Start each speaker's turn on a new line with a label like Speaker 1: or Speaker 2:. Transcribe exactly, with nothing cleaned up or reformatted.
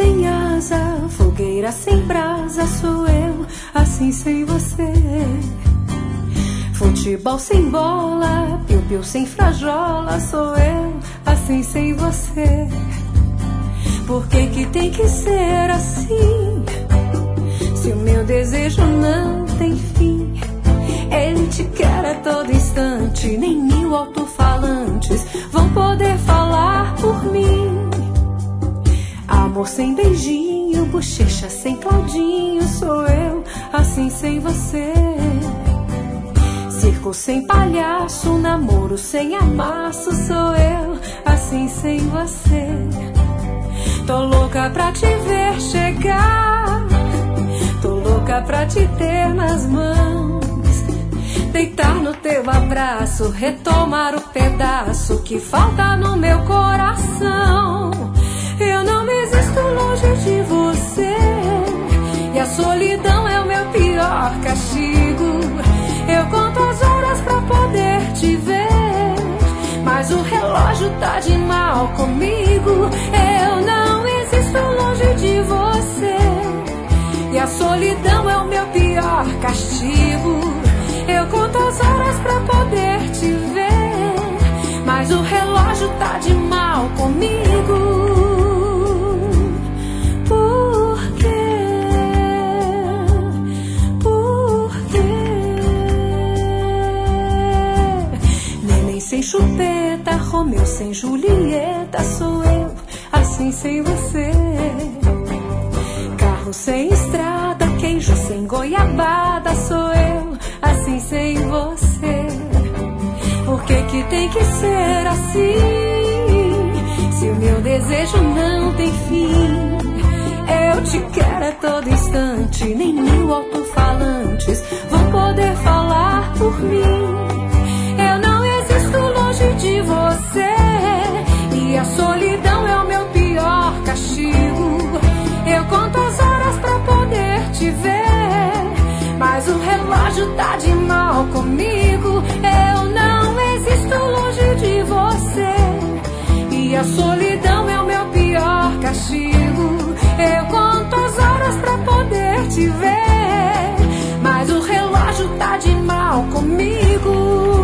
Speaker 1: sem asa, fogueira sem brasa, sou eu, assim sem você. Futebol sem bola, piu-piu sem frajola, sou eu, assim sem você. Por que que tem que ser assim? Se o meu desejo não tem fim. Ele te quer a todo instante, nem mil alto-falantes vão poder falar por mim. Amor sem beijinho, bochecha sem Claudinho, sou eu, assim sem você. Circo sem palhaço, namoro sem amasso, sou eu, assim sem você. Tô louca pra te ver chegar, tô louca pra te ter nas mãos, deitar no teu abraço, retomar o pedaço que falta no meu coração. Eu não existo longe de você, e a solidão é o meu pior castigo. Eu conto as horas pra poder te ver, mas o relógio tá de mal comigo. Eu não existo longe de você, e a solidão é o meu pior castigo. Eu conto as horas pra poder te ver, mas o relógio tá de mal comigo. Por quê? Por quê? Neném sem chupeta, Romeu sem Julieta, sou eu, assim sem você. Carro sem estrada, queijo sem goiabada, sou eu, assim sem você. Por que que tem que ser assim? Se o meu desejo não tem fim. Eu te quero a todo instante, nem mil alto-falantes vão poder falar por mim. Eu não existo longe de você, e a solidão é o meu pior castigo. Eu conto as horas pra poder te ver, mas o relógio tá de mal comigo. Eu não existo longe de você, e a solidão é o meu pior castigo. Eu conto as horas pra poder te ver, mas o relógio tá de mal comigo.